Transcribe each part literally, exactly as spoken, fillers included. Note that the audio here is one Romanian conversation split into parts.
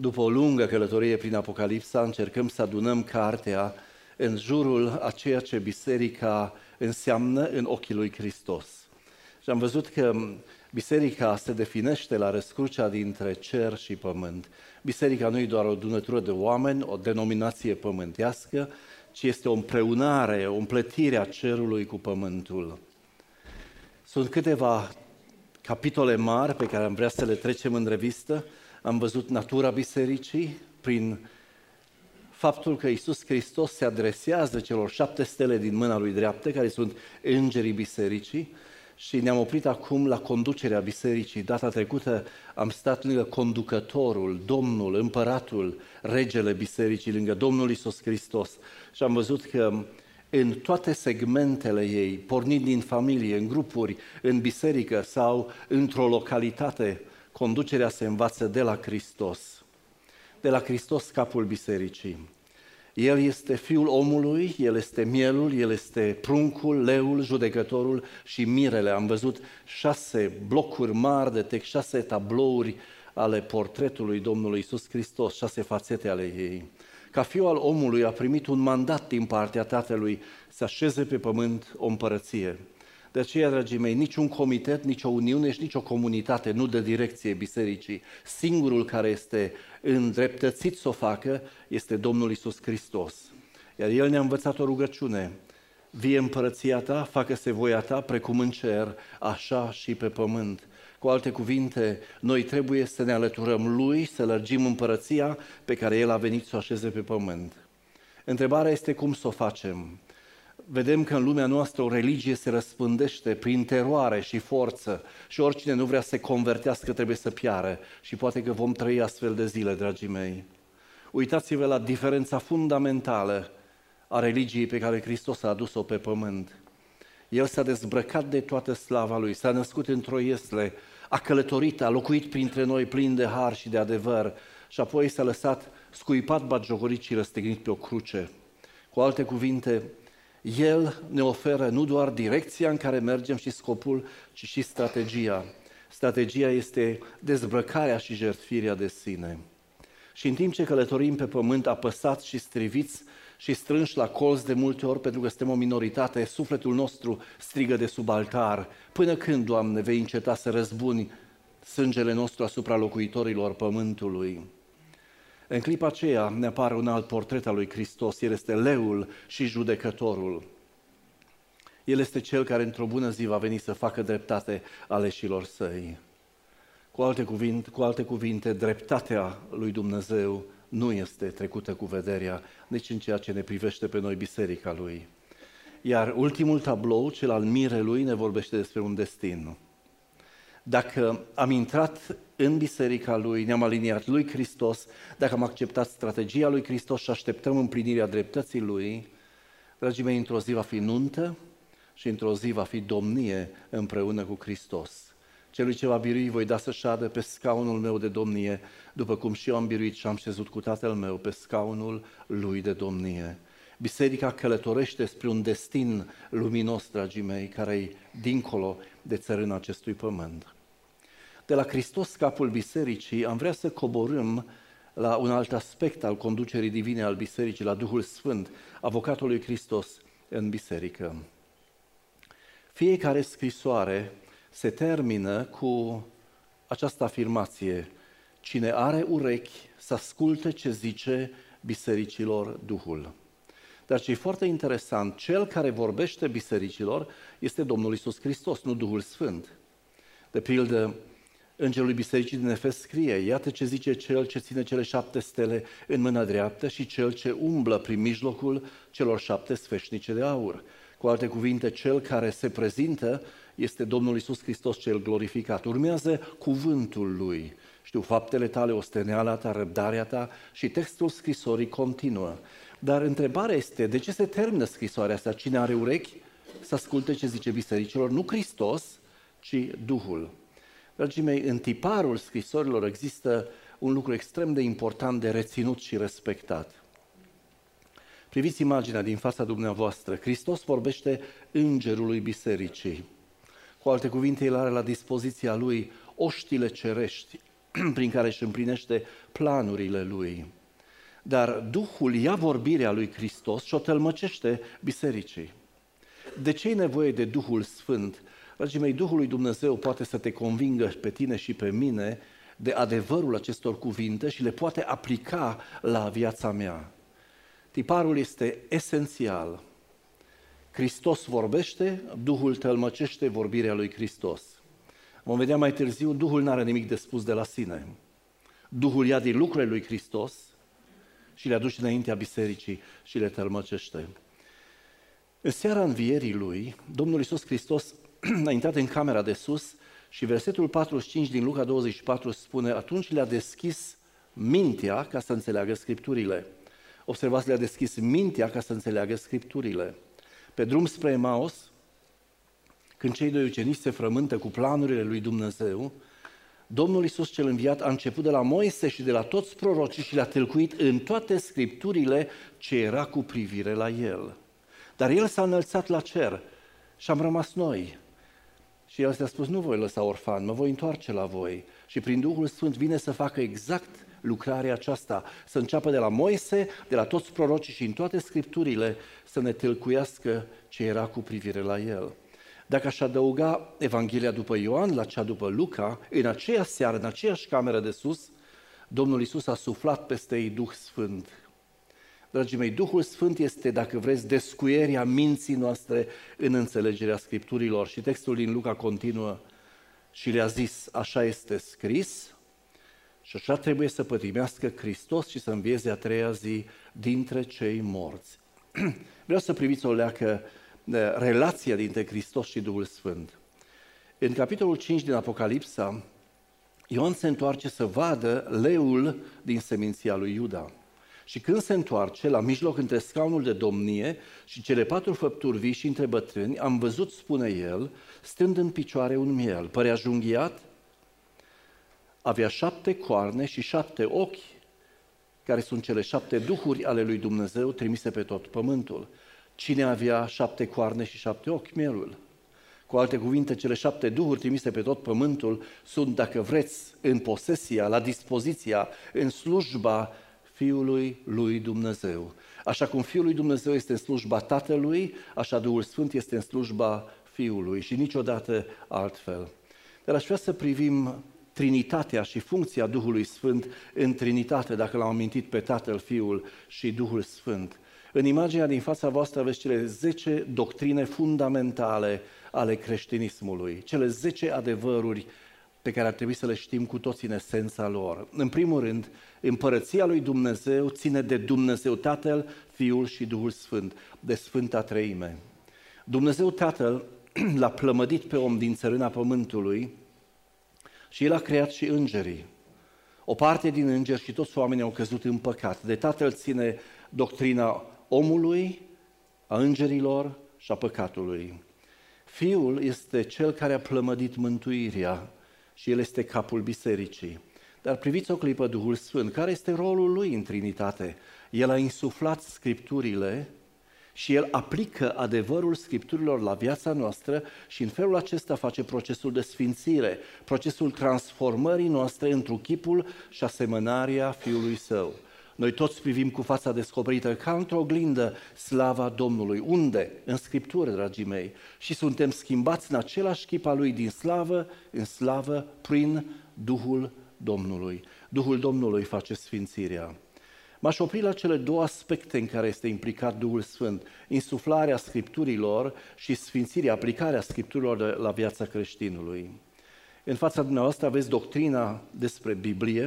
După o lungă călătorie prin Apocalipsa, încercăm să adunăm cartea în jurul a ceea ce biserica înseamnă în ochii lui Hristos. Și am văzut că biserica se definește la răscrucea dintre cer și pământ. Biserica nu e doar o adunătură de oameni, o denominație pământească, ci este o împreunare, o împletire a cerului cu pământul. Sunt câteva capitole mari pe care am vrea să le trecem în revistă. Am văzut natura bisericii prin faptul că Iisus Hristos se adresează celor șapte stele din mâna lui dreaptă, care sunt îngerii bisericii, și ne-am oprit acum la conducerea bisericii. Data trecută am stat lângă conducătorul, Domnul, Împăratul, Regele bisericii, lângă Domnul Iisus Hristos, și am văzut că în toate segmentele ei, pornind din familie, în grupuri, în biserică sau într-o localitate, conducerea se învață de la Hristos. De la Hristos, capul bisericii. El este Fiul omului, El este mielul, El este pruncul, leul, judecătorul și mirele. Am văzut șase blocuri mari de text, șase tablouri ale portretului Domnului Iisus Hristos, șase fațete ale ei. Ca Fiul al omului a primit un mandat din partea Tatălui să așeze pe pământ o împărăție. De aceea, dragii mei, niciun comitet, nici o uniune și nici o comunitate nu dă direcție bisericii. Singurul care este îndreptățit să o facă este Domnul Iisus Hristos. Iar El ne-a învățat o rugăciune: vie împărăția Ta, facă-se voia Ta, precum în cer, așa și pe pământ. Cu alte cuvinte, noi trebuie să ne alăturăm Lui, să lărgim împărăția pe care El a venit să o așeze pe pământ. Întrebarea este cum să o facem. Vedem că în lumea noastră o religie se răspândește prin teroare și forță și oricine nu vrea să se convertească trebuie să piară, și poate că vom trăi astfel de zile, dragii mei. Uitați-vă la diferența fundamentală a religiei pe care Hristos a adus-o pe pământ. El s-a dezbrăcat de toată slava Lui, s-a născut într-o iesle, a călătorit, a locuit printre noi plin de har și de adevăr și apoi s-a lăsat scuipat, batjocorit și răstignit pe o cruce. Cu alte cuvinte, El ne oferă nu doar direcția în care mergem și scopul, ci și strategia. Strategia este dezbrăcarea și jertfirea de sine. Și în timp ce călătorim pe pământ apăsați și striviți și strânși la colț de multe ori pentru că suntem o minoritate, sufletul nostru strigă de sub altar: până când, Doamne, vei înceta să răzbuni sângele nostru asupra locuitorilor pământului? În clipa aceea ne apare un alt portret al lui Hristos. El este leul și judecătorul. El este cel care într-o bună zi va veni să facă dreptate aleșilor săi. Cu alte cuvinte, cu alte cuvinte, dreptatea lui Dumnezeu nu este trecută cu vederea, nici în ceea ce ne privește pe noi, biserica Lui. Iar ultimul tablou, cel al mirelui, ne vorbește despre un destin. Dacă am intrat în biserica Lui, ne-am aliniat lui Hristos, dacă am acceptat strategia lui Hristos și așteptăm împlinirea dreptății Lui, dragii mei, într-o zi va fi nuntă și într-o zi va fi domnie împreună cu Hristos. Celui ce va birui voi da să șadă pe scaunul meu de domnie, după cum și eu am biruit și am șezut cu Tatăl meu pe scaunul Lui de domnie. Biserica călătorește spre un destin luminos, dragii mei, care e dincolo de țărâna acestui pământ. De la Hristos, capul bisericii, am vrea să coborâm la un alt aspect al conducerii divine al bisericii, la Duhul Sfânt, avocatul lui Hristos în biserică. Fiecare scrisoare se termină cu această afirmație: cine are urechi să asculte ce zice bisericilor Duhul. Dar ce e foarte interesant, cel care vorbește bisericilor este Domnul Iisus Hristos, nu Duhul Sfânt. De pildă, Îngerul Bisericii din Efes scrie: iată ce zice cel ce ține cele șapte stele în mâna dreaptă și cel ce umblă prin mijlocul celor șapte sfeșnice de aur. Cu alte cuvinte, cel care se prezintă este Domnul Iisus Hristos cel glorificat. Urmează cuvântul Lui. Știu faptele tale, osteneala ta, răbdarea ta, și textul scrisorii continuă. Dar întrebarea este, de ce se termină scrisoarea asta? Cine are urechi să asculte ce zice bisericilor? Nu Hristos, ci Duhul. Dragii mei, în tiparul scrisorilor există un lucru extrem de important de reținut și respectat. Priviți imaginea din fața dumneavoastră. Hristos vorbește îngerului bisericii. Cu alte cuvinte, El are la dispoziția Lui oștile cerești, prin care își împlinește planurile Lui. Dar Duhul ia vorbirea lui Hristos și o tălmăcește bisericii. De ce e nevoie de Duhul Sfânt? Dragii mei, Duhul lui Dumnezeu poate să te convingă pe tine și pe mine de adevărul acestor cuvinte și le poate aplica la viața mea. Tiparul este esențial. Hristos vorbește, Duhul tălmăcește vorbirea lui Hristos. Vom vedea mai târziu, Duhul nu are nimic de spus de la sine. Duhul ia din lucrurile lui Hristos și le aduce înaintea bisericii și le tălmăcește. În seara învierii Lui, Domnul Iisus Hristos a intrat în camera de sus și versetul patruzeci și cinci din Luca douăzeci și patru spune: atunci le-a deschis mintea ca să înțeleagă Scripturile. Observați, le-a deschis mintea ca să înțeleagă Scripturile. Pe drum spre Emaus, când cei doi ucenici se frământă cu planurile lui Dumnezeu, Domnul Iisus cel înviat a început de la Moise și de la toți prorocii și le-a tâlcuit în toate Scripturile ce era cu privire la El. Dar El s-a înălțat la cer și am rămas noi. Și El s-a spus: nu voi lăsa orfan, mă voi întoarce la voi. Și prin Duhul Sfânt vine să facă exact lucrarea aceasta, să înceapă de la Moise, de la toți prorocii și în toate Scripturile să ne tâlcuiască ce era cu privire la El. Dacă aș adăuga Evanghelia după Ioan la cea după Luca, în aceea seară, în aceeași cameră de sus, Domnul Iisus a suflat peste ei Duh Sfânt. Dragii mei, Duhul Sfânt este, dacă vreți, descuierea minții noastre în înțelegerea Scripturilor. Și textul din Luca continuă: și le-a zis: așa este scris și așa trebuie să pătimească Hristos și să învieze a treia zi dintre cei morți. Vreau să priviți o leacă relația dintre Hristos și Duhul Sfânt. În capitolul cinci din Apocalipsa, Ioan se întoarce să vadă leul din seminția lui Iuda. Și când se întoarce, la mijloc între scaunul de domnie și cele patru făpturi vii și între bătrâni, am văzut, spune el, stând în picioare un miel, părea junghiat, avea șapte coarne și șapte ochi, care sunt cele șapte duhuri ale lui Dumnezeu trimise pe tot pământul. Cine avea șapte coarne și șapte ochi? Mielul. Cu alte cuvinte, cele șapte duhuri trimise pe tot pământul sunt, dacă vreți, în posesia, la dispoziția, în slujba Fiului lui Dumnezeu. Așa cum Fiul lui Dumnezeu este în slujba Tatălui, așa Duhul Sfânt este în slujba Fiului și niciodată altfel. Dar aș vrea să privim Trinitatea și funcția Duhului Sfânt în Trinitate, dacă l-am amintit pe Tatăl, Fiul și Duhul Sfânt. În imaginea din fața voastră aveți cele zece doctrine fundamentale ale creștinismului, cele zece adevăruri pe care ar trebui să le știm cu toții în esența lor. În primul rând, împărăția lui Dumnezeu ține de Dumnezeu Tatăl, Fiul și Duhul Sfânt, de Sfânta Treime. Dumnezeu Tatăl l-a plămădit pe om din țărâna pământului și El a creat și îngerii. O parte din îngeri și toți oamenii au căzut în păcat. De Tatăl ține doctrina omului, a îngerilor și a păcatului. Fiul este Cel care a plămădit mântuirea și El este capul bisericii. Dar priviți o clipă Duhul Sfânt, care este rolul Lui în Trinitate? El a insuflat Scripturile și El aplică adevărul Scripturilor la viața noastră și în felul acesta face procesul de sfințire, procesul transformării noastre într-un chipul și asemănarea Fiului Său. Noi toți privim cu fața descoperită ca într-o oglindă slava Domnului. Unde? În Scriptură, dragii mei. Și suntem schimbați în același chip al Lui din slavă în slavă prin Duhul Domnului. Duhul Domnului face sfințirea. M-aș opri la cele două aspecte în care este implicat Duhul Sfânt: insuflarea Scripturilor și sfințirea, aplicarea Scripturilor la viața creștinului. În fața dumneavoastră aveți doctrina despre Biblie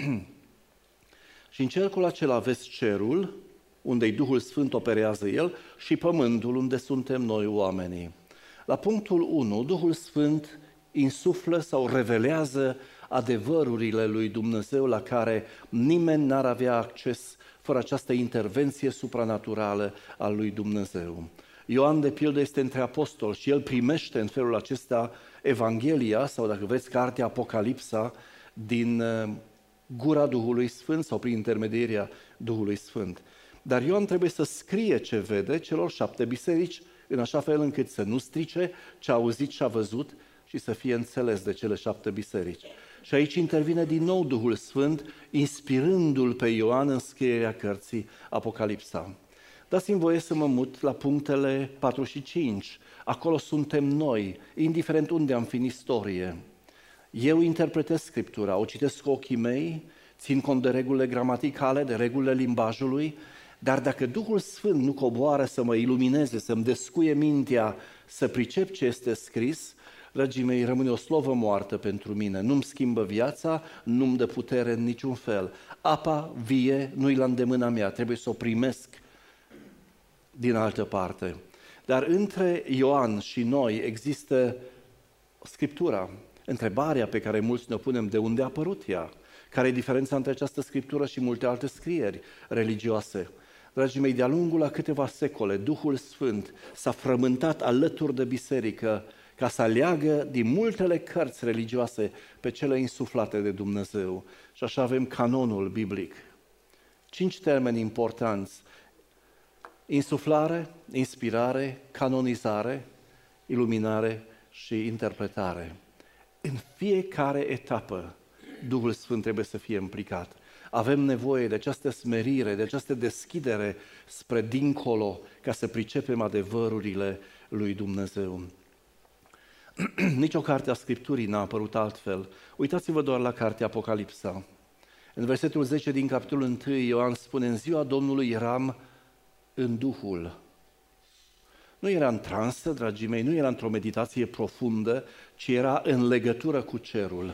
și în cercul acela aveți cerul, unde Duhul Sfânt operează El, și pământul, unde suntem noi oamenii. La punctul unu, Duhul Sfânt insuflă sau revelează adevărurile lui Dumnezeu la care nimeni n-ar avea acces fără această intervenție supranaturală a lui Dumnezeu. Ioan, de pildă, este între apostoli și el primește în felul acesta Evanghelia, sau dacă vreți, cartea Apocalipsa, din gura Duhului Sfânt sau prin intermedierea Duhului Sfânt. Dar Ioan trebuie să scrie ce vede celor șapte biserici, în așa fel încât să nu strice ce a auzit și a văzut și să fie înțeles de cele șapte biserici. Și aici intervine din nou Duhul Sfânt, inspirându-l pe Ioan în scrierea cărții Apocalipsa. Dați-mi voie să mă mut la punctele patru și cinci. Acolo suntem noi, indiferent unde am fi în istorie. Eu interpretez Scriptura, o citesc cu ochii mei, țin cont de regulile gramaticale, de regulile limbajului, dar dacă Duhul Sfânt nu coboară să mă ilumineze, să-mi descuie mintea, să pricep ce este scris, dragii mei, rămâne o slovă moartă pentru mine. Nu-mi schimbă viața, nu-mi dă putere în niciun fel. Apa vie nu-i la îndemâna mea, trebuie să o primesc din altă parte. Dar între Ioan și noi există Scriptura. Întrebarea pe care mulți ne punem, de unde a apărut ea? Care e diferența între această Scriptură și multe alte scrieri religioase? Dragii mei, de-a lungul a câteva secole, Duhul Sfânt s-a frământat alături de biserică ca să aleagă din multele cărți religioase pe cele insuflate de Dumnezeu. Și așa avem canonul biblic. Cinci termeni importanți: insuflare, inspirare, canonizare, iluminare și interpretare. În fiecare etapă, Duhul Sfânt trebuie să fie implicat. Avem nevoie de această smerire, de această deschidere spre dincolo, ca să pricepem adevărurile lui Dumnezeu. Nici o carte a Scripturii n-a apărut altfel. Uitați-vă doar la cartea Apocalipsa. În versetul zece din capitolul unu, Ioan spune: în ziua Domnului eram în Duhul. Nu era în transă, dragii mei, nu era într-o meditație profundă, ci era în legătură cu cerul.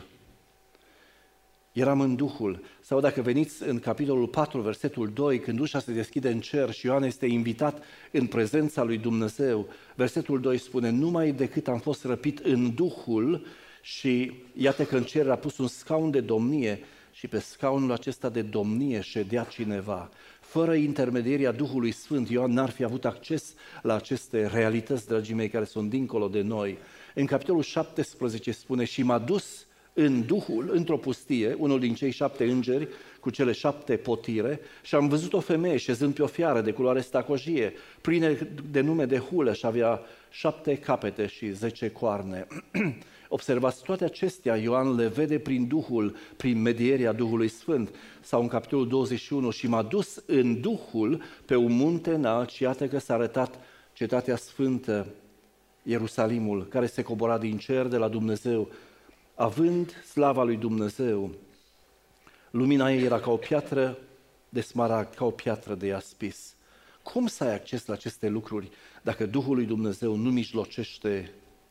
Eram în Duhul. Sau dacă veniți în capitolul patru, versetul doi, când ușa se deschide în cer și Ioan este invitat în prezența lui Dumnezeu, versetul doi spune: numai decât am fost răpit în Duhul și iată că în cer a pus un scaun de domnie și pe scaunul acesta de domnie ședea cineva. Fără intermedierea Duhului Sfânt, Ioan n-ar fi avut acces la aceste realități, dragii mei, care sunt dincolo de noi. În capitolul șaptesprezece spune: și m-a dus în Duhul, într-o pustie, unul din cei șapte îngeri cu cele șapte potire, și am văzut o femeie șezând pe o fiară de culoare stacojie, plină de nume de hulă, și avea șapte capete și zece coarne. Observați, toate acestea Ioan le vede prin Duhul, prin medierea Duhului Sfânt. Sau în capitolul douăzeci și unu: și m-a dus în Duhul pe un munte înalt și iată că s-a arătat cetatea sfântă, Ierusalimul, care se cobora din cer de la Dumnezeu, având slava lui Dumnezeu. Lumina ei era ca o piatră de smaragd, ca o piatră de iaspis. Cum să ai acces la aceste lucruri dacă Duhul lui Dumnezeu nu mijlocește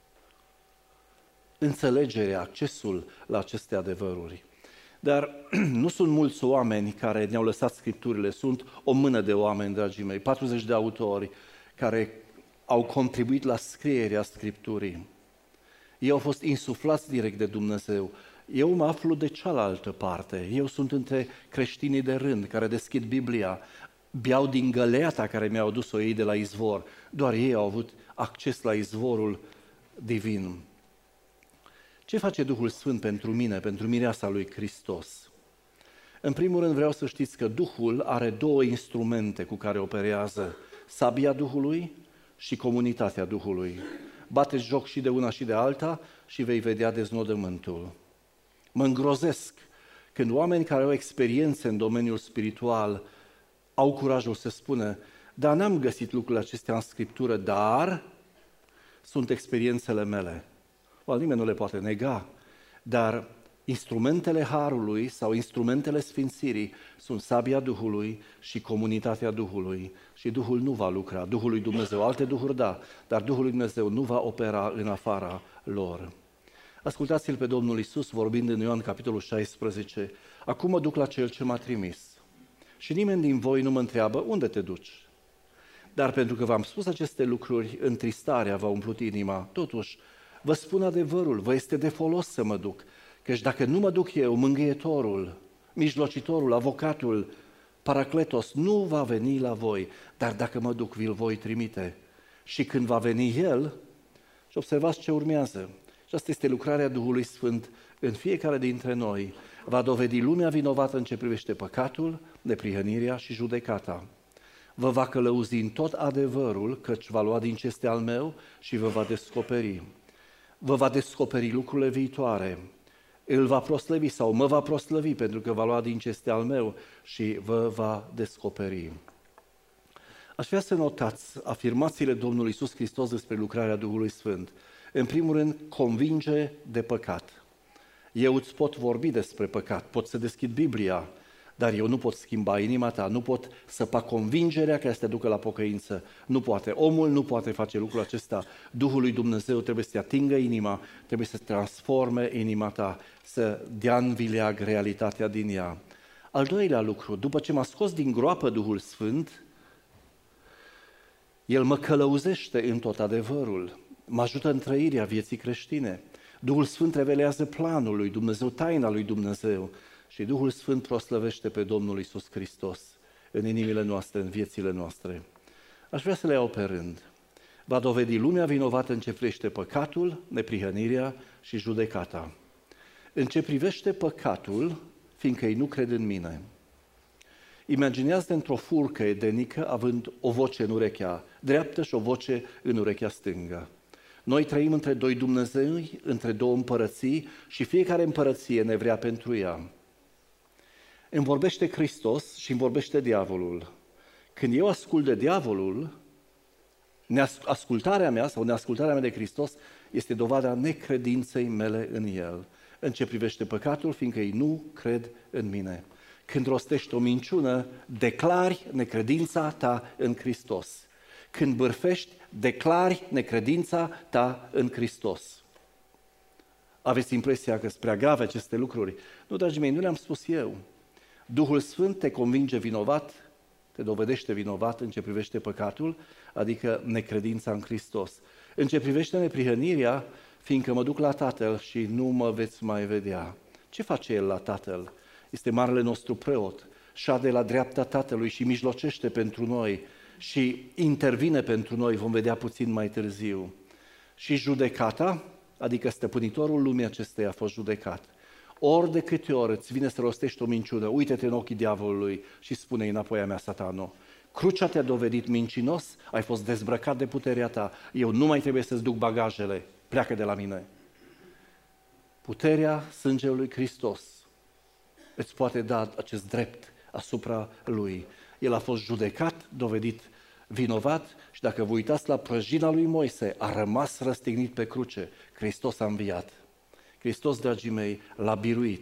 înțelegerea, accesul la aceste adevăruri? Dar nu sunt mulți oameni care ne-au lăsat Scripturile, sunt o mână de oameni, dragii mei, patruzeci de autori care au contribuit la scrierea Scripturii. Ei au fost insuflați direct de Dumnezeu. Eu mă aflu de cealaltă parte. Eu sunt între creștinii de rând care deschid Biblia, beau din găleata care mi-au adus-o ei de la izvor. Doar ei au avut acces la izvorul divin. Ce face Duhul Sfânt pentru mine, pentru mireasa lui Hristos? În primul rând vreau să știți că Duhul are două instrumente cu care operează: sabia Duhului și comunitatea Duhului. Bate joc și de una și de alta și vei vedea deznodământul. Mă îngrozesc când oameni care au experiențe în domeniul spiritual au curajul să spună: dar n-am găsit lucrurile acestea în Scriptură, dar sunt experiențele mele. Well, nimeni nu le poate nega, dar instrumentele Harului sau instrumentele Sfințirii sunt sabia Duhului și comunitatea Duhului. Și Duhul nu va lucra, Duhul lui Dumnezeu, alte duhuri da, dar Duhul lui Dumnezeu nu va opera în afara lor. Ascultați-l pe Domnul Iisus vorbind în Ioan capitolul șaisprezece: acum mă duc la Cel ce m-a trimis și nimeni din voi nu mă întreabă: unde te duci? Dar pentru că v-am spus aceste lucruri, întristarea v-a umplut inima. Totuși, vă spun adevărul, vă este de folos să mă duc, căci dacă nu mă duc eu, mângâietorul, mijlocitorul, avocatul, Paracletos nu va veni la voi, dar dacă mă duc, vi-l voi trimite. Și când va veni El, și observați ce urmează, și asta este lucrarea Duhului Sfânt în fiecare dintre noi, va dovedi lumea vinovată în ce privește păcatul, neprihănirea și judecata. Vă va călăuzi în tot adevărul, căci va lua din ce este al meu și vă va descoperi. Vă va descoperi lucrurile viitoare. îl va proslăvi sau mă va proslăvi pentru că va lua din ce este al meu și vă va descoperi. Aș vrea să notați afirmațiile Domnului Iisus Hristos despre lucrarea Duhului Sfânt. În primul rând, convinge de păcat. Eu îți pot vorbi despre păcat, pot să deschid Biblia, dar eu nu pot schimba inima ta, nu pot săpa convingerea care să te ducă la pocăință. Nu poate. Omul nu poate face lucrul acesta. Duhul lui Dumnezeu trebuie să te atingă inima, trebuie să transforme inima ta, să dea în vileag realitatea din ea. Al doilea lucru, după ce m-a scos din groapă Duhul Sfânt, El mă călăuzește în tot adevărul, mă ajută în trăirea vieții creștine. Duhul Sfânt revelează planul lui Dumnezeu, taina lui Dumnezeu și Duhul Sfânt proslăvește pe Domnul Iisus Hristos în inimile noastre, în viețile noastre. Aș vrea să le iau pe rând. Va dovedi lumea vinovată în ce privește păcatul, neprihănirea și judecata. În ce privește păcatul, fiindcă ei nu cred în mine. Imaginează într-o furcă edenică având o voce în urechea dreaptă și o voce în urechea stângă. Noi trăim între doi Dumnezei, între două împărății și fiecare împărăție ne vrea pentru ea. Îmi vorbește Hristos și îmi vorbește diavolul. Când eu ascult de diavolul, ascultarea mea sau neascultarea mea de Hristos este dovada necredinței mele în El. În ce privește păcatul, fiindcă ei nu cred în mine. Când rostești o minciună, declari necredința ta în Hristos. Când bârfești, declari necredința ta în Hristos. Aveți impresia că sunt prea grave aceste lucruri? Nu, dragii mei, nu le-am spus eu. Duhul Sfânt te convinge vinovat, te dovedește vinovat în ce privește păcatul, adică necredința în Hristos. În ce privește neprihănirea, fiindcă mă duc la Tatăl și nu mă veți mai vedea. Ce face El la Tatăl? Este marele nostru preot, șade la dreapta Tatălui și mijlocește pentru noi și intervine pentru noi, vom vedea puțin mai târziu. Și judecata, adică stăpânitorul lumii acesteia a fost judecat. Ori de câte ori îți vine să rostești o minciună, uite-te în ochii diavolului și spune-i înapoi a mea, Satano. Crucea te-a dovedit mincinos, ai fost dezbrăcat de puterea ta, eu nu mai trebuie să-ți duc bagajele, pleacă de la mine. Puterea sângelui Hristos îți poate da acest drept asupra Lui. El a fost judecat, dovedit vinovat și dacă vă uitați la prăjina lui Moise, a rămas răstignit pe cruce. Hristos a înviat. Hristos, dragii mei, l-a biruit.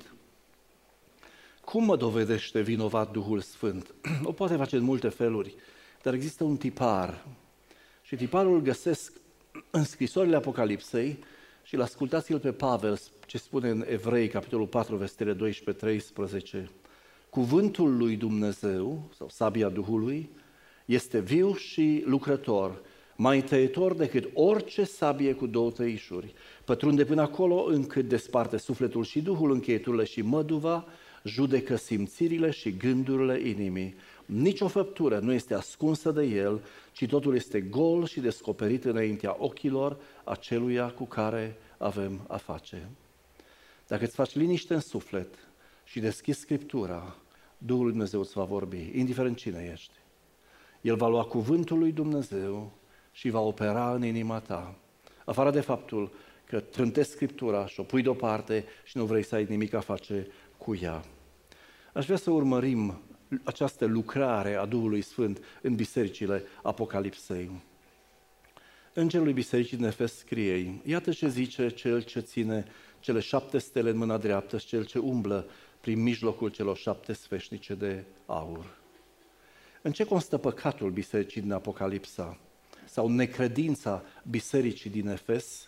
Cum mă dovedește vinovat Duhul Sfânt? O poate face în multe feluri, dar există un tipar. Și tiparul îl găsesc în scrisorile Apocalipsei și l-ascultați-l pe Pavel, ce spune în Evrei, capitolul patru, versetele doisprezece treisprezece. Cuvântul lui Dumnezeu, sau sabia Duhului, este viu și lucrător, mai tăietor decât orice sabie cu două tăișuri. Pătrunde până acolo încât desparte sufletul și Duhul, încheieturile și măduva, judecă simțirile și gândurile inimii. Nici o făptură nu este ascunsă de El, ci totul este gol și descoperit înaintea ochilor aceluia cu care avem a face. Dacă îți faci liniște în suflet și deschizi Scriptura, Duhul lui Dumnezeu îți va vorbi, indiferent cine ești. El va lua cuvântul lui Dumnezeu și va opera în inima ta. Afară de faptul că trântezi Scriptura și o pui deoparte și nu vrei să ai nimic a face cu ea. Aș vrea să urmărim această lucrare a Duhului Sfânt în bisericile Apocalipsei. Îngerul bisericii din Efes scrie: iată ce zice cel ce ține cele șapte stele în mâna dreaptă și cel ce umblă prin mijlocul celor șapte sfeșnice de aur. În ce constă păcatul bisericii din Apocalipsa? Sau necredința bisericii din Efes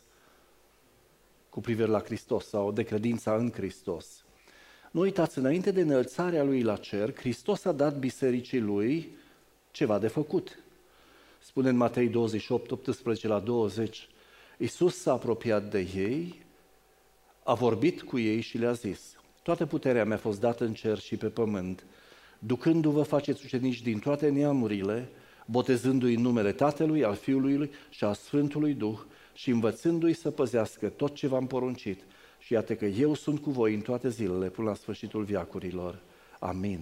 cu privire la Hristos sau decredința în Hristos? Nu uitați, înainte de înălțarea Lui la cer, Hristos a dat bisericii Lui ceva de făcut. Spune în Matei douăzeci și opt, optsprezece la douăzeci, Iisus s-a apropiat de ei, a vorbit cu ei și le-a zis: toată puterea mi-a fost dată în cer și pe pământ. Ducându-vă faceți ucenici din toate neamurile, botezându-i în numele Tatălui, al Fiului și al Sfântului Duh și învățându-i să păzească tot ce v-am poruncit. Și iată că eu sunt cu voi în toate zilele până la sfârșitul veacurilor. Amin.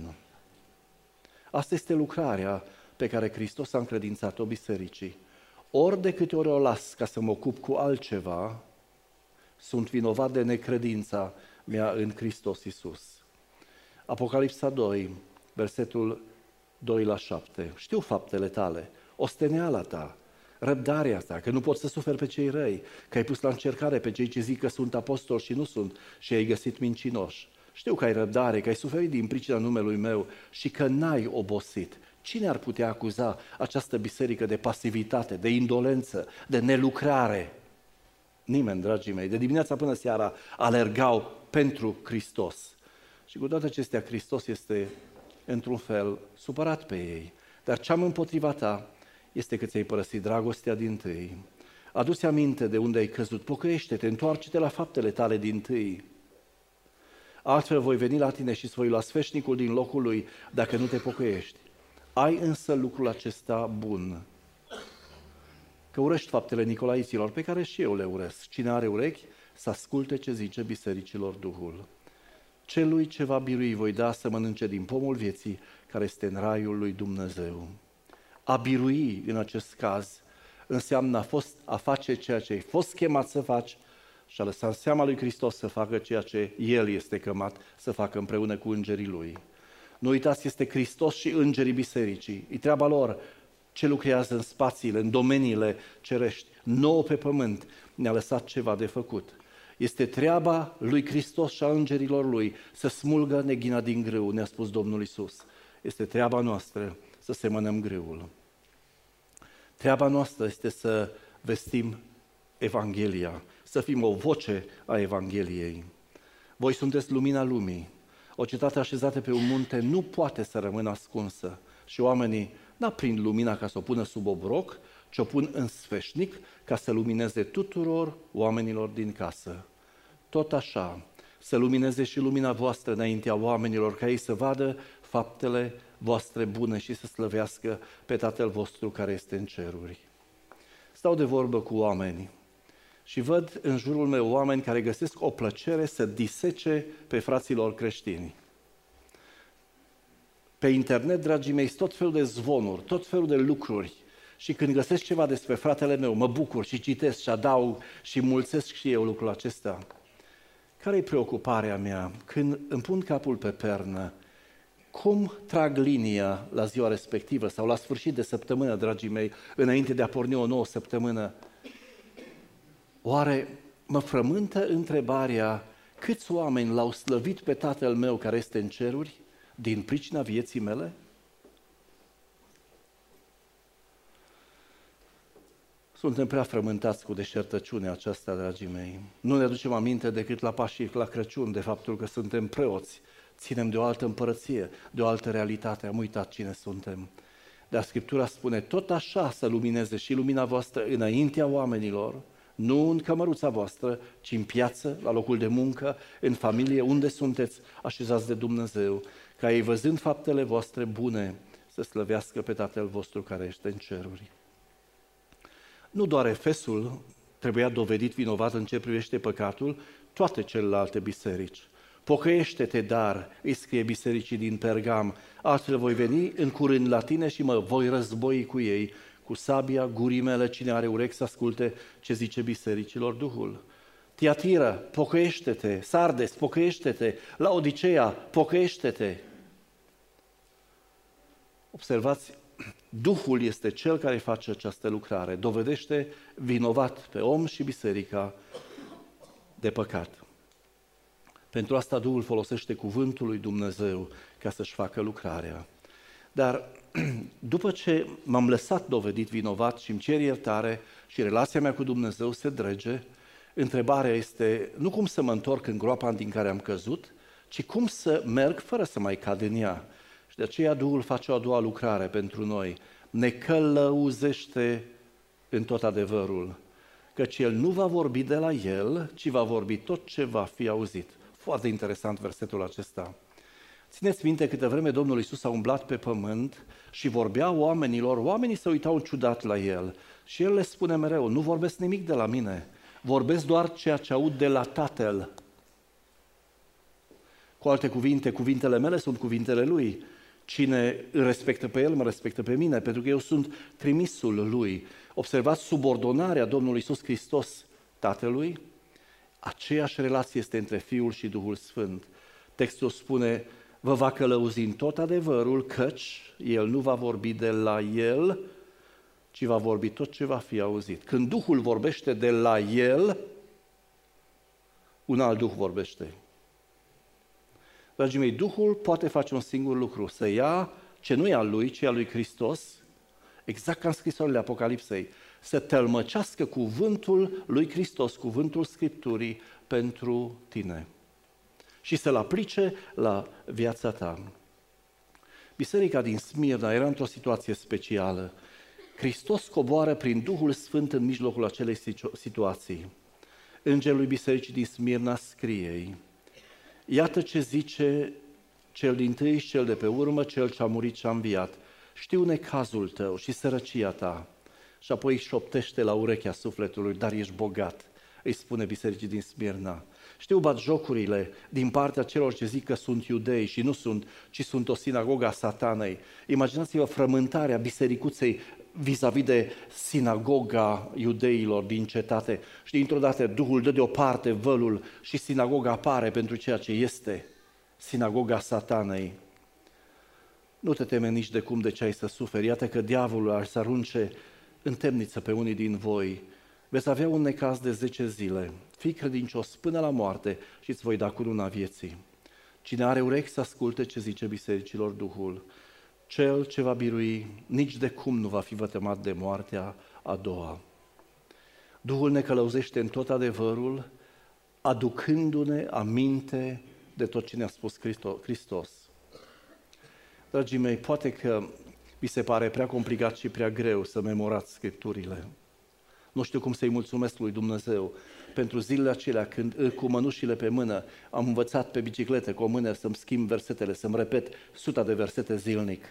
Asta este lucrarea pe care Hristos a încredințat-o bisericii. Ori de câte ori o las ca să mă ocup cu altceva, sunt vinovat de necredința mea în Hristos Iisus. Apocalipsa doi, versetul doi la șapte. Știu faptele tale, osteneala ta, răbdarea ta, că nu poți să suferi pe cei răi, că ai pus la încercare pe cei ce zic că sunt apostoli și nu sunt și ai găsit mincinoși. Știu că ai răbdare, că ai suferit din pricina numelui meu și că n-ai obosit. Cine ar putea acuza această biserică de pasivitate, de indolență, de nelucrare? Nimeni, dragii mei. De dimineața până seara alergau pentru Hristos. Și cu toate acestea, Hristos este, într-un fel, supărat pe ei. Dar ce am împotriva ta este că ți-ai părăsit dragostea dintâi. Adu-ți aminte de unde ai căzut, pocăiește-te, întoarce-te la faptele tale dintâi. Altfel voi veni la tine și îți voi lua sfeșnicul din locul lui dacă nu te pocăiești. Ai însă lucrul acesta bun, că urăști faptele nicolaíților, pe care și eu le urăsc. Cine are urechi, să asculte ce zice bisericilor Duhul. Celui ce va birui voi da să mănânce din pomul vieții, care este în raiul lui Dumnezeu. A birui, în acest caz, înseamnă a, fost, a face ceea ce ai fost chemat să faci și a lăsa în seama lui Hristos să facă ceea ce El este chemat să facă împreună cu îngerii Lui. Nu uitați, este Hristos și îngerii bisericii. E treaba lor ce lucrează în spațiile, în domeniile cerești. Nouă pe pământ ne-a lăsat ceva de făcut. Este treaba lui Hristos și a îngerilor Lui să smulgă neghina din grâu, ne-a spus Domnul Iisus. Este treaba noastră să semănăm grâul. Treaba noastră este să vestim Evanghelia, să fim o voce a Evangheliei. Voi sunteți lumina lumii. O cetate așezată pe un munte nu poate să rămână ascunsă și oamenii n-aprind lumina ca să o pună sub obroc, ci o pun în sfeșnic ca să lumineze tuturor oamenilor din casă. Tot așa, să lumineze și lumina voastră înaintea oamenilor, ca ei să vadă faptele voastre bune și să slăvească pe Tatăl vostru care este în ceruri. Stau de vorbă cu oameni și văd în jurul meu oameni care găsesc o plăcere să disece pe fraților creștini. Pe internet, dragii mei, tot felul de zvonuri, tot felul de lucruri. Și când găsesc ceva despre fratele meu, mă bucur și citesc și adaug și mulțesc și eu lucrul acesta. Care e preocuparea mea? Când îmi pun capul pe pernă, cum trag linia la ziua respectivă sau la sfârșit de săptămână, dragii mei, înainte de a porni o nouă săptămână? Oare mă frământă întrebarea câți oameni l-au slăvit pe Tatăl meu care este în ceruri din pricina vieții mele? Suntem prea frământați cu deșertăciunea aceasta, dragii mei. Nu ne aducem aminte decât la Paști, la Crăciun, de faptul că suntem preoți, ținem de o altă împărăție, de o altă realitate, am uitat cine suntem. Dar Scriptura spune, tot așa să lumineze și lumina voastră înaintea oamenilor, nu în cămăruța voastră, ci în piață, la locul de muncă, în familie, unde sunteți așezați de Dumnezeu, ca ei văzând faptele voastre bune, să slăvească pe Tatăl vostru care este în ceruri. Nu doar Efesul trebuia dovedit vinovat în ce privește păcatul, toate celelalte biserici. Pocăiește-te, dar, îi scrie bisericii din Pergam, altfel voi veni în curând la tine și mă voi război cu ei, cu sabia gurii mele, cine are urechi să asculte ce zice bisericilor Duhul. Tiatira, pocăiește-te, Sardes, pocăiește-te, Laodicea, pocăiește-te. Observați, Duhul este Cel care face această lucrare, dovedește vinovat pe om și biserica de păcat. Pentru asta Duhul folosește cuvântul lui Dumnezeu ca să-și facă lucrarea. Dar după ce m-am lăsat dovedit vinovat și îmi cer iertare și relația mea cu Dumnezeu se drege, întrebarea este nu cum să mă întorc în groapa din care am căzut, ci cum să merg fără să mai cad în ea. Și de aceea Duhul face o a doua lucrare pentru noi. Ne călăuzește în tot adevărul, căci El nu va vorbi de la El, ci va vorbi tot ce va fi auzit. Foarte interesant versetul acesta. Țineți minte, câte vreme Domnul Iisus a umblat pe pământ și vorbea oamenilor, oamenii se uitau ciudat la El. Și El le spune mereu, nu vorbesc nimic de la mine, vorbesc doar ceea ce aud de la Tatăl. Cu alte cuvinte, cuvintele mele sunt cuvintele Lui. Cine îl respectă pe El, mă respectă pe mine, pentru că eu sunt trimisul Lui. Observați subordonarea Domnului Iisus Hristos Tatălui. Aceeași relație este între Fiul și Duhul Sfânt. Textul spune, vă va călăuzi în tot adevărul, căci El nu va vorbi de la El, ci va vorbi tot ce va fi auzit. Când Duhul vorbește de la El, un alt Duh vorbește. Dragii mei, Duhul poate face un singur lucru, să ia ce nu e al Lui, ci e al Lui Hristos, exact ca în scrisorile Apocalipsei, să tălmăcească cuvântul lui Hristos, cuvântul Scripturii pentru tine și să-l aplice la viața ta. Biserica din Smirna era într-o situație specială. Hristos coboară prin Duhul Sfânt în mijlocul acelei situații. Îngerul lui Bisericii din Smirna scrie: iată ce zice cel dintâi și cel de pe urmă, cel ce a murit și a înviat. Știu necazul tău și sărăcia ta. Și apoi șoptește la urechea sufletului, dar ești bogat, îi spune Bisericii din Smirna. Știu batjocurile din partea celor ce zic că sunt iudei și nu sunt, ci sunt o sinagogă a Satanei. Imaginați-vă frământarea bisericuței vis-a-vis de sinagoga iudeilor din cetate. Și dintr-o dată Duhul dă deoparte vălul și sinagoga apare pentru ceea ce este sinagoga Satanei. Nu te teme nici de cum de ce ai să suferi. Iată că diavolul ar să arunce în temniță pe unii din voi. Veți avea un necaz de zece zile. Fii credincios până la moarte și îți voi da curuna vieții. Cine are urechi să asculte ce zice bisericilor Duhul. Cel ce va birui nici de cum nu va fi vătămat de moartea a doua. Duhul ne călăuzește în tot adevărul, aducându-ne aminte de tot ce ne-a spus Hristos. Dragii mei, poate că vi se pare prea complicat și prea greu să memorați Scripturile. Nu știu cum să-i mulțumesc lui Dumnezeu pentru zilele acelea când cu mănușile pe mână am învățat pe bicicletă cu o mână să-mi schimb versetele, să-mi repet suta de versete zilnic.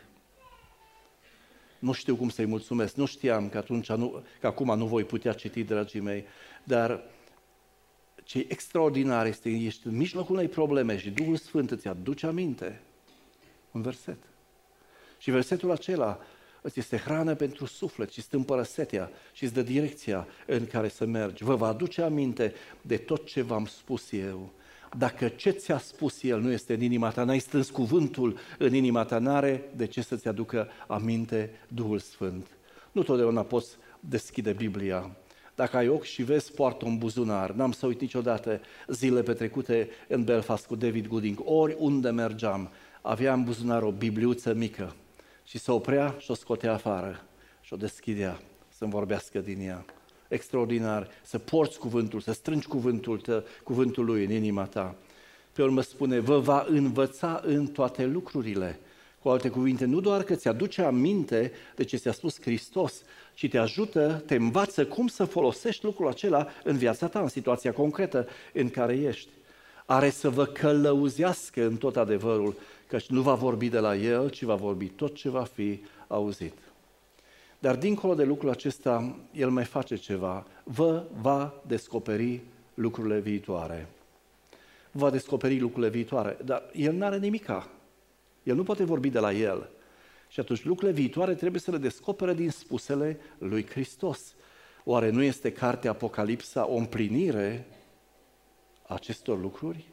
Nu știu cum să-i mulțumesc, nu știam că, atunci nu, că acum nu voi putea citi, dragii mei, dar ce e extraordinar este că ești în mijlocul unei probleme și Duhul Sfânt îți aduce aminte un verset. Și versetul acela îți este hrană pentru suflet și stâmpără setea și îți dă direcția în care să mergi. Vă va aduce aminte de tot ce v-am spus eu. Dacă ce ți-a spus El nu este în inima ta, n-ai strâns cuvântul în inima ta, n-are de ce să-ți aducă aminte Duhul Sfânt. Nu totdeauna poți deschide Biblia. Dacă ai ochi și vezi, poartă un buzunar. N-am să uit niciodată zile petrecute în Belfast cu David Gooding. Oriunde mergeam, avea în buzunar o bibliuță mică și se oprea și o scotea afară și o deschidea să-mi vorbească din ea. Extraordinar, să porți cuvântul, să strângi cuvântul, tă, cuvântul lui în inima ta. Pe urmă spune, vă va învăța în toate lucrurile. Cu alte cuvinte, nu doar că ți aduce aminte de ce ți-a spus Hristos, ci te ajută, te învață cum să folosești lucrul acela în viața ta, în situația concretă în care ești. Are să vă călăuzească în tot adevărul, căci nu va vorbi de la El, ci va vorbi tot ce va fi auzit. Dar dincolo de lucrul acesta, El mai face ceva. Vă va descoperi lucrurile viitoare. Va descoperi lucrurile viitoare, dar El n-are nimica. El nu poate vorbi de la El. Și atunci lucrurile viitoare trebuie să le descopere din spusele lui Hristos. Oare nu este cartea Apocalipsa o împlinire a acestor lucruri?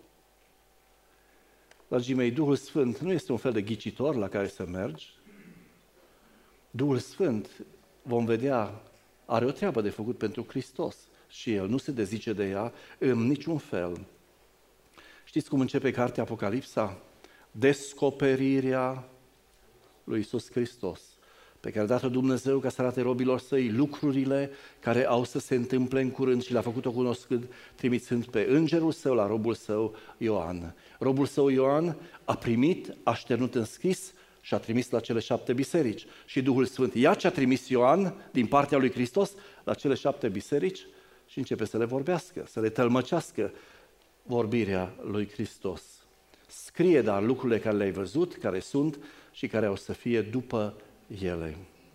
Dragii mei, Duhul Sfânt nu este un fel de ghicitor la care să mergi. Duhul Sfânt, vom vedea, are o treabă de făcut pentru Hristos și El nu se dezice de ea în niciun fel. Știți cum începe cartea Apocalipsa? Descoperirea lui Iisus Hristos, pe care a dat-o Dumnezeu ca să arate robilor săi lucrurile care au să se întâmple în curând și le-a făcut-o cunoscând, trimițând pe îngerul său la robul său Ioan. Robul său Ioan a primit, a șternut în scris și a trimis la cele șapte biserici. Și Duhul Sfânt ia ce a trimis Ioan din partea lui Hristos la cele șapte biserici și începe să le vorbească, să le tălmăcească vorbirea lui Hristos. Scrie, dar, lucrurile care le-ai văzut, care sunt și care au să fie după ele.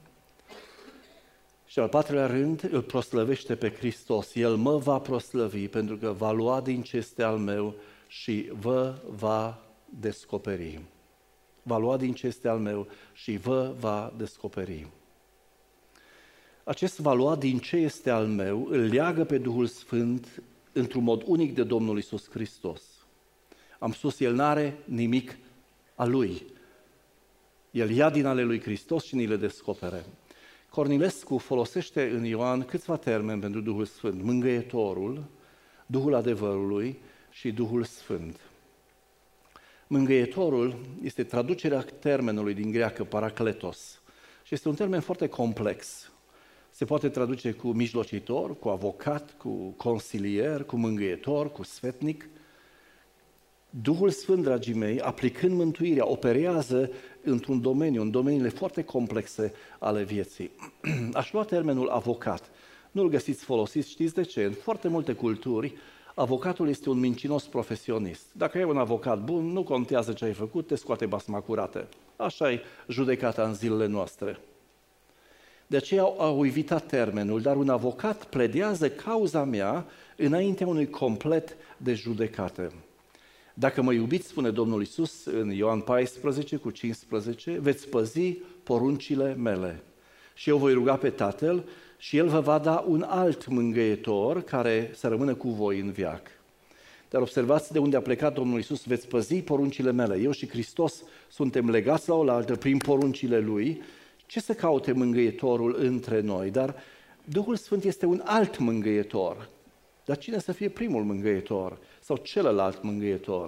Și al patrulea rând, îl proslăvește pe Hristos. El mă va proslăvi pentru că va lua din ce este al meu și vă va descoperi. Va lua din ce este al meu și vă va descoperi. Acest va lua din ce este al meu îl leagă pe Duhul Sfânt într-un mod unic de Domnul Iisus Hristos. Am spus, El n-are nimic a Lui. El ia din ale Lui Hristos și ni le descopere. Cornilescu folosește în Ioan câțiva termeni pentru Duhul Sfânt. Mângâietorul, Duhul adevărului și Duhul Sfânt. Mângâietorul este traducerea termenului din greacă parakletos și este un termen foarte complex. Se poate traduce cu mijlocitor, cu avocat, cu consilier, cu mângâietor, cu sfetnic. Duhul Sfânt, dragii mei, aplicând mântuirea, operează într-un domeniu, în domeniile foarte complexe ale vieții. Aș lua termenul avocat. Nu-l găsiți folosit, știți de ce? În foarte multe culturi, avocatul este un mincinos profesionist. Dacă e un avocat bun, nu contează ce ai făcut, te scoate basma curată. Așa e judecata în zilele noastre. De aceea au evitat termenul, dar un avocat pledează cauza mea înaintea unui complet de judecată. Dacă mă iubiți, spune Domnul Iisus în Ioan paisprezece cu cincisprezece, veți păzi poruncile mele. Și eu voi ruga pe Tatăl și El vă va da un alt mângâietor care să rămână cu voi în veac. Dar observați de unde a plecat Domnul Iisus, veți păzi poruncile mele. Eu și Hristos suntem legați la oaltă prin poruncile Lui. Ce să caute mângâietorul între noi? Dar Duhul Sfânt este un alt mângâietor. Dar cine să fie primul mângâietor sau celălalt mângâietor?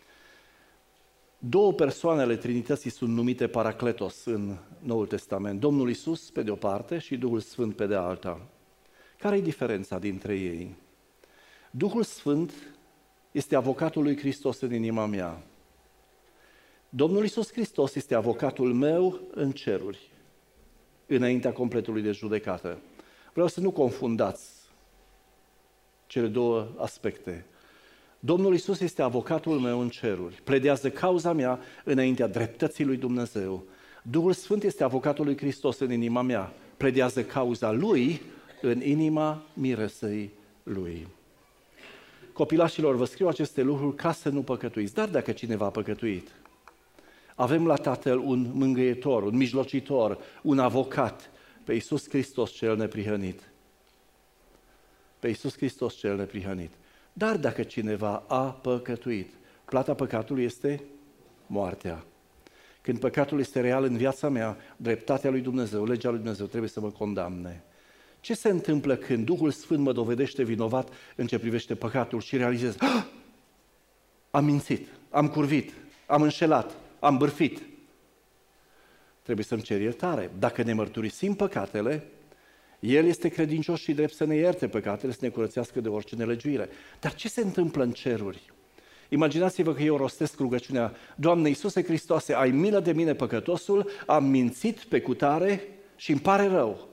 Două persoane ale Trinității sunt numite Paracletos în Noul Testament. Domnul Iisus pe de o parte și Duhul Sfânt pe de alta. Care e diferența dintre ei? Duhul Sfânt este avocatul lui Hristos în inima mea. Domnul Iisus Hristos este avocatul meu în ceruri, înaintea completului de judecată. Vreau să nu confundați cele două aspecte. Domnul Iisus este avocatul meu în ceruri, pledează cauza mea înaintea dreptății lui Dumnezeu. Duhul Sfânt este avocatul lui Hristos în inima mea, pledează cauza Lui în inima miresei Lui. Copilașilor, vă scriu aceste lucruri ca să nu păcătuiți, dar dacă cineva a păcătuit, avem la Tatăl un mângâietor, un mijlocitor, un avocat, pe Iisus Hristos cel neprihănit. Pe Iisus Hristos cel neprihănit. Dar dacă cineva a păcătuit, plata păcatului este moartea. Când păcatul este real în viața mea, dreptatea lui Dumnezeu, legea lui Dumnezeu trebuie să mă condamne. Ce se întâmplă când Duhul Sfânt mă dovedește vinovat în ce privește păcatul și realizez, ah! Am mințit, am curvit, am înșelat, am bârfit? Trebuie să-mi cer iertare. Dacă ne mărturisim păcatele, El este credincios și drept să ne ierte păcatele, să ne curățească de orice nelegiuire. Dar ce se întâmplă în ceruri? Imaginați-vă că eu rostesc rugăciunea, Doamne Iisuse Hristoase, ai milă de mine păcătosul, am mințit pe cutare și îmi pare rău.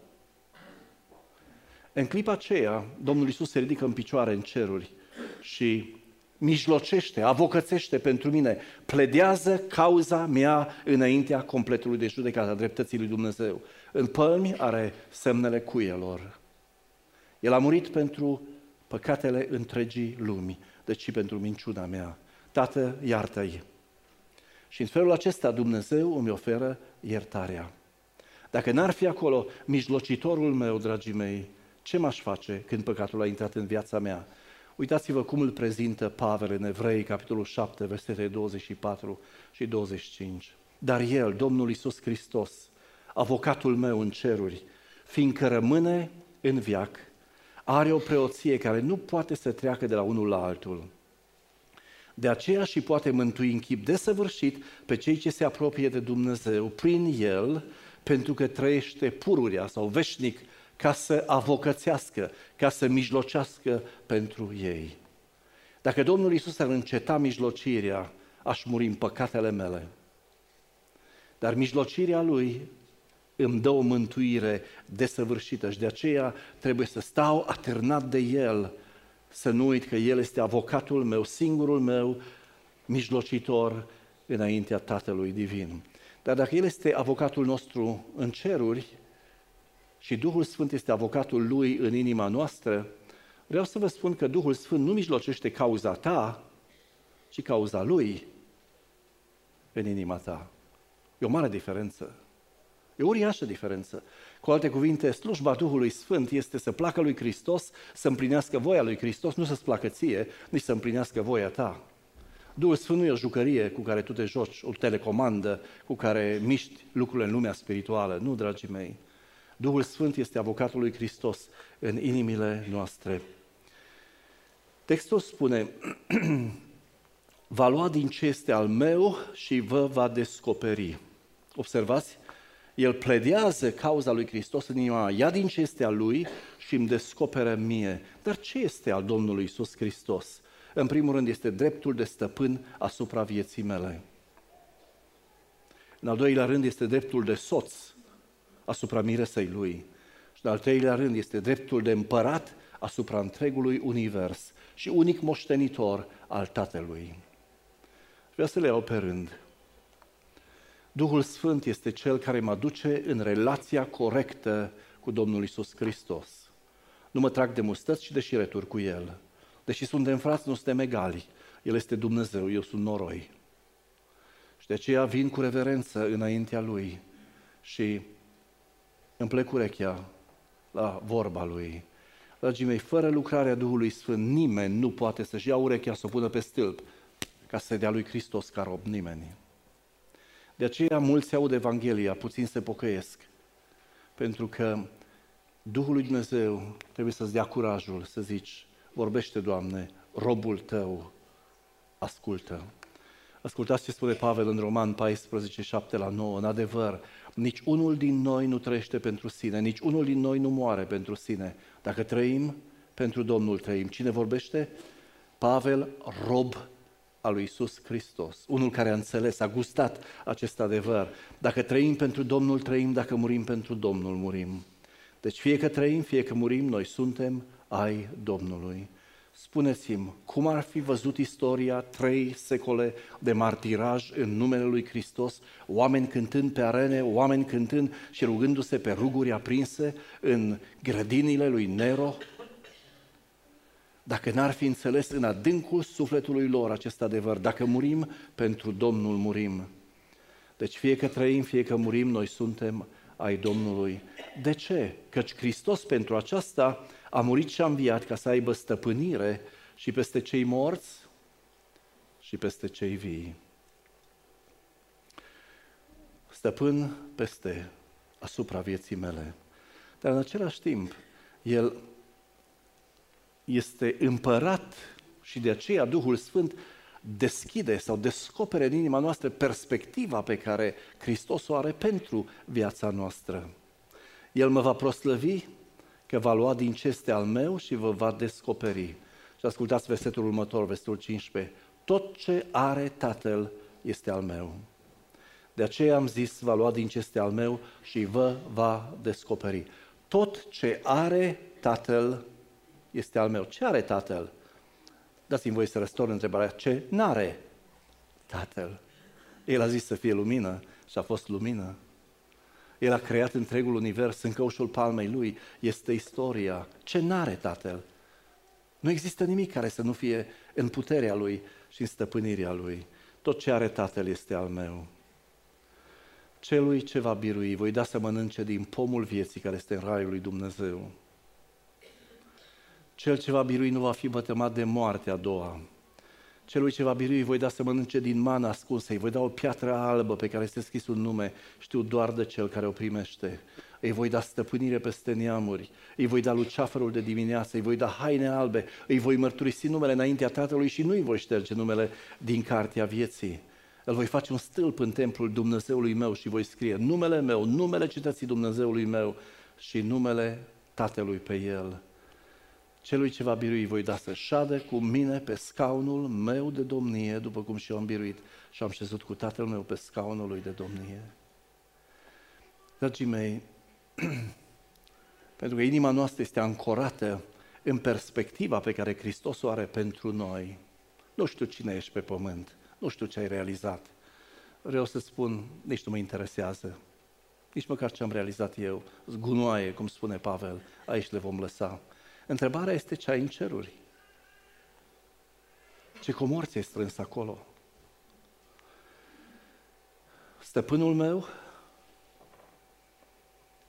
În clipa aceea, Domnul Iisus se ridică în picioare în ceruri și mijlocește, avocățește pentru mine, pledează cauza mea înaintea completului de judecată a dreptății lui Dumnezeu. În pălmi are semnele cuielor. El a murit pentru păcatele întregii lumi, deci și pentru minciuna mea. Tată, iartă-i. Și în felul acesta Dumnezeu îmi oferă iertarea. Dacă n-ar fi acolo mijlocitorul meu, dragii mei, ce m-aș face când păcatul a intrat în viața mea? Uitați-vă cum îl prezintă Pavel în Evrei, capitolul șapte, versetele douăzeci și patru și douăzeci și cinci. Dar El, Domnul Iisus Hristos, avocatul meu în ceruri, fiindcă rămâne în veac, are o preoție care nu poate să treacă de la unul la altul. De aceea și poate mântui în chip desăvârșit pe cei ce se apropie de Dumnezeu prin El, pentru că trăiește pururea sau veșnic ca să avocățească, ca să mijlocească pentru ei. Dacă Domnul Iisus ar înceta mijlocirea, aș muri în păcatele mele. Dar mijlocirea Lui îmi dă o mântuire desăvârșită și de aceea trebuie să stau atârnat de El, să nu uit că El este avocatul meu, singurul meu mijlocitor înaintea Tatălui Divin. Dar dacă El este avocatul nostru în ceruri și Duhul Sfânt este avocatul Lui în inima noastră, vreau să vă spun că Duhul Sfânt nu mijlocește cauza ta, ci cauza Lui în inima ta. E o mare diferență. E uriașă diferență. Cu alte cuvinte, slujba Duhului Sfânt este să placă lui Hristos, să împlinească voia lui Hristos, nu să-ți placă ție, nici să împlinească voia ta. Duhul Sfânt nu e o jucărie cu care tu te joci, o telecomandă cu care miști lucrurile în lumea spirituală. Nu, dragii mei. Duhul Sfânt este avocatul lui Hristos în inimile noastre. Textul spune, va lua din ce este al meu și vă va descoperi. Observați? El pledează cauza lui Hristos în inima mea. Ia din ce este al lui și îmi descoperă mie. Dar ce este al Domnului Iisus Hristos? În primul rând este dreptul de stăpân asupra vieții mele. În al doilea rând este dreptul de soț asupra miresei lui. Și în al treilea rând este dreptul de împărat asupra întregului univers și unic moștenitor al Tatălui. Vreau să le iau pe rând. Duhul Sfânt este Cel care mă duce în relația corectă cu Domnul Iisus Hristos. Nu mă trag de mustăți și de șireturi cu El. Deși suntem frați, nu suntem egali. El este Dumnezeu, eu sunt noroi. Și de aceea vin cu reverență înaintea Lui și îmi plec urechea la vorba Lui. Dragii mei, fără lucrarea Duhului Sfânt, nimeni nu poate să-și ia urechea să o pună pe stâlp ca să dea lui Hristos ca rob, nimeni. De aceea mulți aud Evanghelia, puțin se pocăiesc, pentru că Duhul lui Dumnezeu trebuie să-ți dea curajul să zici, vorbește, Doamne, robul Tău ascultă. Ascultați ce spune Pavel în Roman paisprezece, șapte la nouă, în adevăr, nici unul din noi nu trăiește pentru sine, nici unul din noi nu moare pentru sine. Dacă trăim, pentru Domnul trăim. Cine vorbește? Pavel, rob al lui Iisus Hristos, unul care a înțeles, a gustat acest adevăr. Dacă trăim pentru Domnul, trăim, dacă murim pentru Domnul, murim. Deci fie că trăim, fie că murim, noi suntem ai Domnului. Spuneți-mi, cum ar fi văzut istoria trei secole de martiraj în numele lui Hristos, oameni cântând pe arene, oameni cântând și rugându-se pe ruguri aprinse în grădinile lui Nero? Dacă n-ar fi înțeles în adâncul sufletului lor acest adevăr, dacă murim, pentru Domnul murim. Deci fie că trăim, fie că murim, noi suntem ai Domnului. De ce? Căci Hristos pentru aceasta a murit și a înviat ca să aibă stăpânire și peste cei morți și peste cei vii. Stăpân peste, asupra vieții mele. Dar în același timp, El este împărat și de aceea Duhul Sfânt deschide sau descopere în inima noastră perspectiva pe care Hristos o are pentru viața noastră. El mă va proslăvi că va lua din ce este al meu și vă va descoperi. Și ascultați versetul următor, versetul cincisprezece. Tot ce are Tatăl este al meu. De aceea am zis, va lua din ce este al meu și vă va descoperi. Tot ce are Tatăl este al meu. Ce are Tatăl? Dați-mi voi să răstorn întrebarea. Ce n-are Tatăl? El a zis să fie lumină și a fost lumină. El a creat întregul univers, în căușul palmei Lui este istoria. Ce n-are Tatăl? Nu există nimic care să nu fie în puterea Lui și în stăpânirea Lui. Tot ce are Tatăl este al meu. Celui ce va birui, voi da să mănânce din pomul vieții care este în raiul lui Dumnezeu. Cel ce va birui nu va fi vătămat de moarte a doua. Celui ce va birui voi da să mănânce din mana ascunsă, îi voi da o piatră albă pe care este scris un nume, știu doar de cel care o primește. Îi voi da stăpânire peste neamuri, îi voi da luceafărul de dimineață, îi voi da haine albe, îi voi mărturisi numele înaintea Tatălui și nu îi voi șterge numele din cartea vieții. Îl voi face un stâlp în templul Dumnezeului meu și voi scrie numele meu, numele cetății Dumnezeului meu și numele Tatălui pe el. Celui ce va birui voi da să șadă cu mine pe scaunul meu de domnie, după cum și eu am biruit și am șezut cu Tatăl meu pe scaunul lui de domnie. Dragii mei, pentru că inima noastră este ancorată în perspectiva pe care Hristos o are pentru noi. Nu știu cine ești pe pământ, nu știu ce ai realizat. Vreau să spun, nici nu mă interesează, nici măcar ce am realizat eu. Zgunoaie, cum spune Pavel, aici le vom lăsa. Întrebarea este ce ai în ceruri. Ce comor ți-ai strâns acolo? Stăpânul meu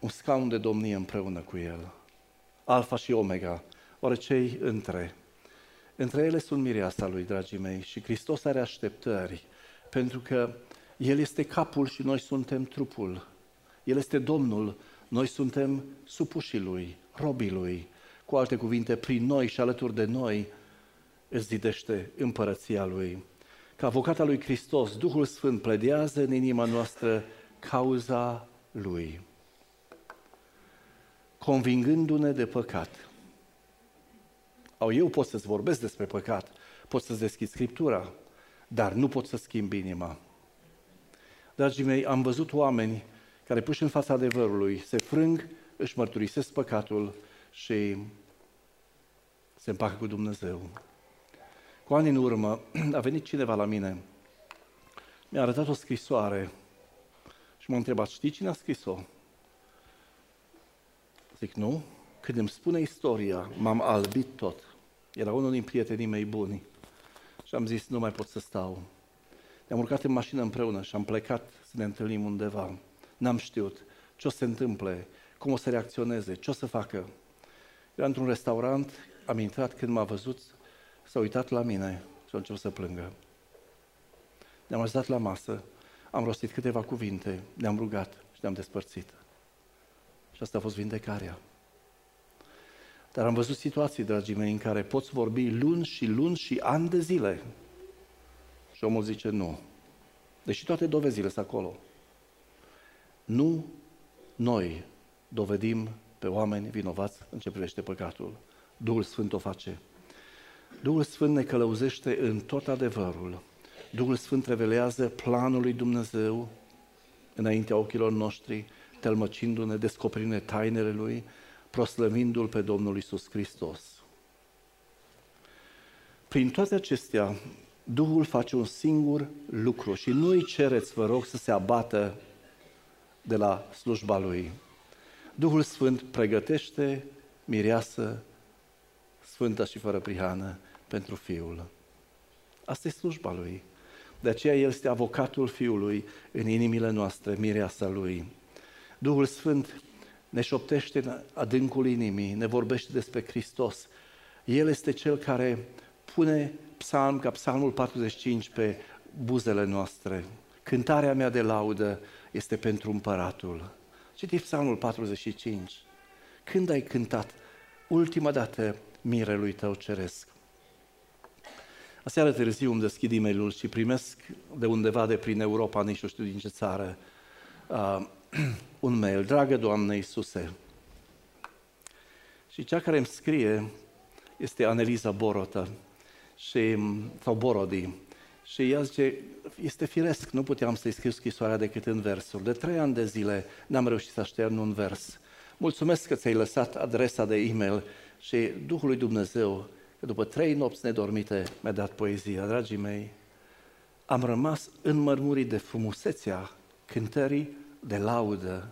un scaun de domnie împreună cu El. Alfa și Omega, oare ce-i între? Între ele sunt mireasa Lui, dragii mei, și Hristos are așteptări, pentru că El este capul și noi suntem trupul. El este Domnul, noi suntem supușii Lui, robii Lui. Cu alte cuvinte, prin noi și alături de noi îți zidește împărăția Lui. Ca avocata lui Hristos, Duhul Sfânt pledează în inima noastră cauza Lui, convingându-ne de păcat. Au, eu pot să-ți vorbesc despre păcat, pot să-ți deschid Scriptura, dar nu pot să schimb inima. Dragii mei, am văzut oameni care puși în fața adevărului se frâng, își mărturisesc păcatul și se împacă cu Dumnezeu. Cu ani în urmă a venit cineva la mine, mi-a arătat o scrisoare și m-a întrebat, știi cine a scris-o? Zic, nu. Când îmi spune istoria, m-am albit tot. Era unul din prietenii mei buni și am zis, nu mai pot să stau. Ne-am urcat în mașină împreună și am plecat să ne întâlnim undeva. N-am știut ce o să se întâmple, cum o să reacționeze, ce o să facă. Era într-un restaurant, am intrat, când m-a văzut, s-a uitat la mine și a început să plângă. Ne-am așezat la masă, am rostit câteva cuvinte, ne-am rugat și ne-am despărțit. Și asta a fost vindecarea. Dar am văzut situații, dragii mei, în care poți vorbi luni și luni și ani de zile. Și omul zice nu. Deși toate dovezile sunt acolo. Nu noi dovedim pe oameni vinovați în ce privește păcatul. Duhul Sfânt o face. Duhul Sfânt ne călăuzește în tot adevărul. Duhul Sfânt revelează planul lui Dumnezeu înaintea ochilor noștri, tălmăcindu-ne, descoperindu-ne tainele Lui, proslăvindu-L pe Domnul Iisus Hristos. Prin toate acestea, Duhul face un singur lucru și nu-i cereți, vă rog, să se abată de la slujba Lui. Duhul Sfânt pregătește mireasă sfântă și fără prihană pentru Fiul. Asta e slujba Lui. De aceea El este avocatul Fiului în inimile noastre, mireasa Lui. Duhul Sfânt ne șoptește în adâncul inimii, ne vorbește despre Hristos. El este Cel care pune psalm ca psalmul patruzeci și cinci pe buzele noastre. Cântarea mea de laudă este pentru împăratul. Citiți psalmul patruzeci și cinci. Când ai cântat ultima dată mirelui tău ceresc? Aseară târziu îmi deschid e-mail-ul și primesc de undeva de prin Europa, nici nu știu din ce țară, uh, un mail. Dragă Doamne Iisuse. Și cea care îmi scrie este Aneliza Borotă, și, sau Borodi. Și ea zice, este firesc, nu puteam să-i scriu scrisoarea decât în versuri. De trei ani de zile n-am reușit să aștern un vers. Mulțumesc că ți-ai lăsat adresa de e-mail și Duhul lui Dumnezeu, că după trei nopți nedormite mi-a dat poezia. Dragii mei, am rămas înmărmurit de frumusețea cântării de laudă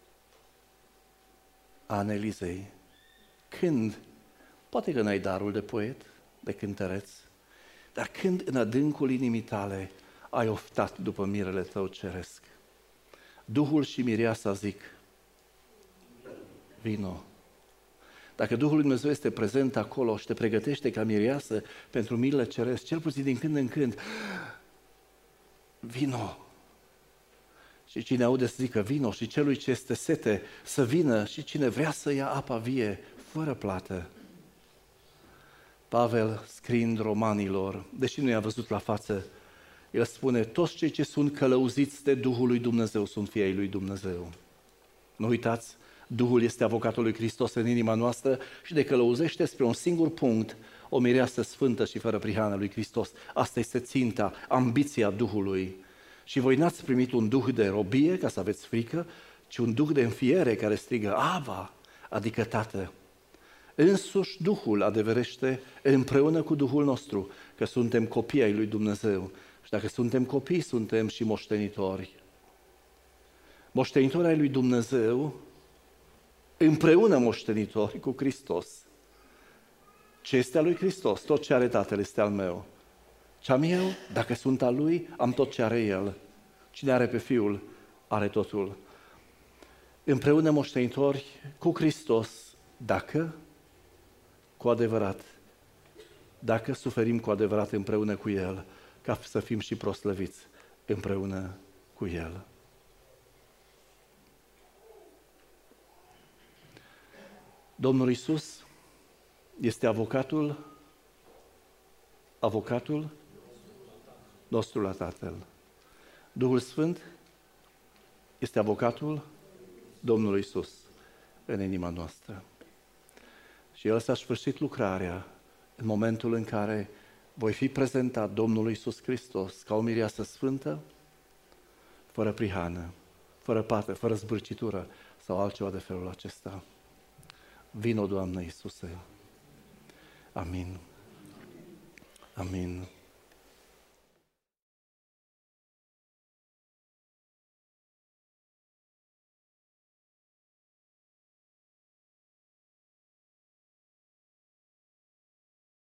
a Anelizei. Când, poate că n-ai darul de poet, de cântăreț, dar când în adâncul inimii tale ai oftat după mirele tău ceresc, Duhul și mireasa zic, vino. Dacă Duhul lui Dumnezeu este prezent acolo și te pregătește ca mireasă pentru mirele ceresc, cel puțin din când în când, vino. Și cine aude să zică vino și celui ce este sete să vină și cine vrea să ia apa vie fără plată. Pavel, scriind romanilor, deși nu i-a văzut la față, el spune, toți cei ce sunt călăuziți de Duhul lui Dumnezeu sunt fii ai lui Dumnezeu. Nu uitați, Duhul este avocatul lui Hristos în inima noastră și de călăuzește spre un singur punct, o mireasă sfântă și fără prihană lui Hristos. Asta este ținta, ambiția Duhului. Și voi n-ați primit un duh de robie, ca să aveți frică, ci un duh de înfiere care strigă, Ava, adică Tată. Însuși Duhul adeverește împreună cu Duhul nostru că suntem copii ai lui Dumnezeu. Și dacă suntem copii, suntem și moștenitori. Moștenitori ai lui Dumnezeu, împreună moștenitori cu Hristos. Ce este al lui Hristos? Tot ce are Tatăl este al meu. Ce am eu? Dacă sunt al lui, am tot ce are El. Cine are pe Fiul, are totul. împreună moștenitori cu Hristos, dacă cu adevărat, dacă suferim cu adevărat împreună cu El, ca să fim și proslăviți împreună cu El. Domnul Iisus este avocatul, avocatul nostru la Tatăl. Duhul Sfânt este avocatul Domnului Iisus în inima noastră. Și El s-a sfârșit lucrarea în momentul în care voi fi prezentat Domnului Iisus Hristos ca o mireasă sfântă, fără prihană, fără pată, fără zbârcitură sau altceva de felul acesta. Vino, Doamne Iisuse. Amin. Amin.